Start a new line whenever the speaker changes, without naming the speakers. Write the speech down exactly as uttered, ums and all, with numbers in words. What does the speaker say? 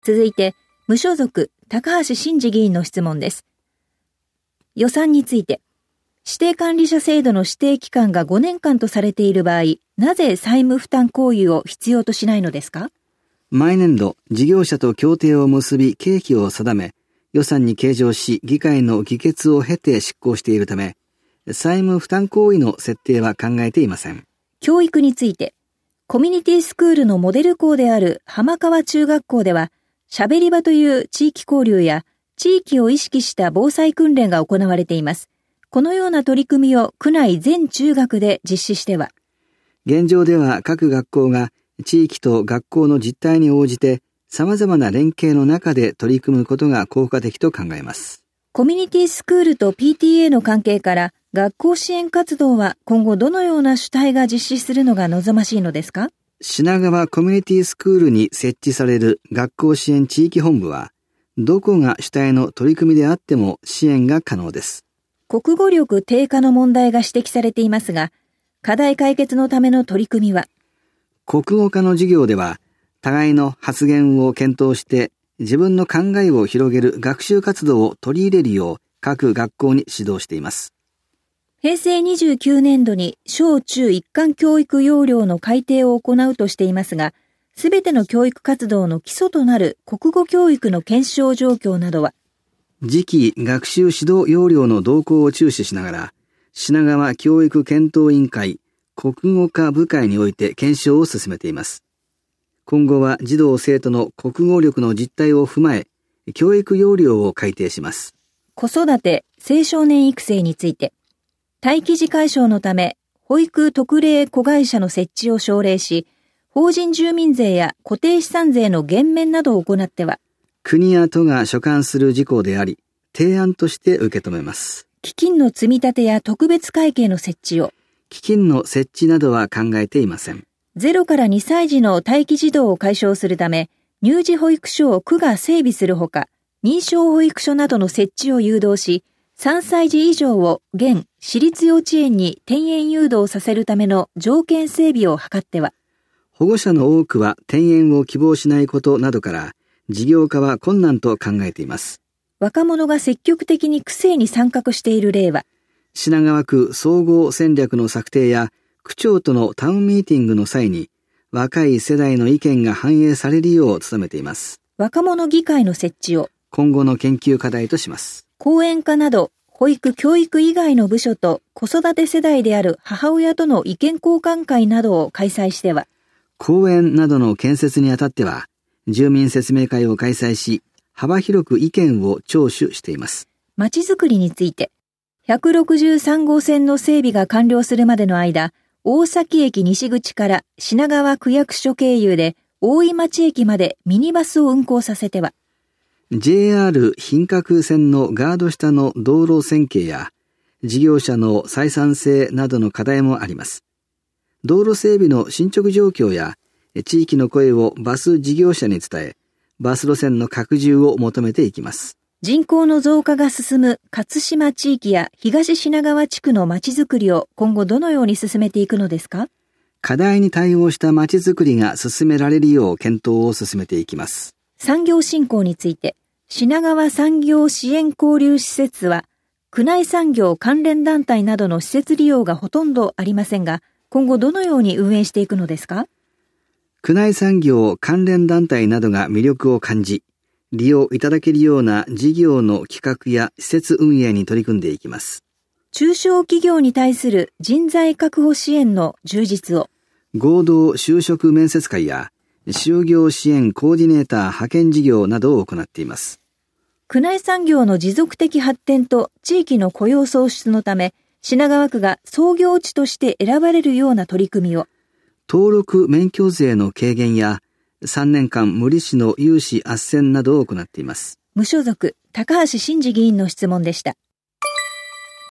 続いて、無所属、高橋真嗣議員の質問です。予算について、指定管理者制度の指定期間がごねんかんとされている場合、なぜ債務負担行為を必要としないのですか？
毎年度、事業者と協定を結び経費を定め、予算に計上し、議会の議決を経て執行しているため、債務負担行為の設定は考えていません。
教育について、コミュニティスクールのモデル校である浜川中学校では、しゃべり場という地域交流や地域を意識した防災訓練が行われています。このような取り組みを区内全中学で実施しては、
現状では各学校が地域と学校の実態に応じて様々な連携の中で取り組むことが効果的と考えます。
コミュニティスクールと ピーティーエー の関係から学校支援活動は今後どのような主体が実施するのが望ましいのですか？
品川コミュニティスクールに設置される学校支援地域本部は、どこが主体の取り組みであっても支援が可能です。
国語力低下の問題が指摘されていますが、課題解決のための取り組みは？
国語科の授業では、互いの発言を検討して自分の考えを広げる学習活動を取り入れるよう各学校に指導しています。
へいせいにじゅうきゅうねんどに小中一貫教育要領の改定を行うとしていますが、すべての教育活動の基礎となる国語教育の検証状況などは、
次期学習指導要領の動向を注視しながら、品川教育検討委員会国語科部会において検証を進めています。今後は児童生徒の国語力の実態を踏まえ、教育要領を改定します。
子育て、青少年育成について、待機児解消のため、保育特例子会社の設置を奨励し、法人住民税や固定資産税の減免などを行っては、
国や都が所管する事項であり、提案として受け止めます。
基金の積み立てや特別会計の設置を、
基金の設置などは考えていません。
ゼロからにさい児の待機児童を解消するため、乳児保育所を区が整備するほか、認証保育所などの設置を誘導し、さんさい児以上を現私立幼稚園に転園誘導させるための条件整備を図っては、
保護者の多くは転園を希望しないことなどから事業化は困難と考えています。
若者が積極的に区政に参画している例は、
品川区総合戦略の策定や区長とのタウンミーティングの際に若い世代の意見が反映されるよう努めています。
若者議会の設置を
今後の研究課題とします。
講演家など保育・教育以外の部署と子育て世代である母親との意見交換会などを開催しては、
公園などの建設にあたっては住民説明会を開催し、幅広く意見を聴取しています。
まちづくりについて、ひゃくろくじゅうさんごうせんの整備が完了するまでの間、大崎駅西口から品川区役所経由で大井町駅までミニバスを運行させては、
ジェイアール 品格線のガード下の道路線形や事業者の採算性などの課題もあります。道路整備の進捗状況や地域の声をバス事業者に伝え、バス路線の拡充を求めていきます。
人口の増加が進む勝島地域や東品川地区のまちづくりを今後どのように進めていくのですか？
課題に対応したまちづくりが進められるよう検討を進めていきます。
産業振興について、品川産業支援交流施設は、区内産業関連団体などの施設利用がほとんどありませんが、今後どのように運営していくのですか？
区内産業関連団体などが魅力を感じ、利用いただけるような事業の企画や施設運営に取り組んでいきます。
中小企業に対する人材確保支援の充実を、
合同就職面接会や就業支援コーディネーター派遣事業などを行っています。
区内産業の持続的発展と地域の雇用創出のため、品川区が創業地として選ばれるような取り組みを、
登録免許税の軽減やさんねんかん無利子の融資斡旋などを行っています。
無所属、高橋真嗣議員の質問でした。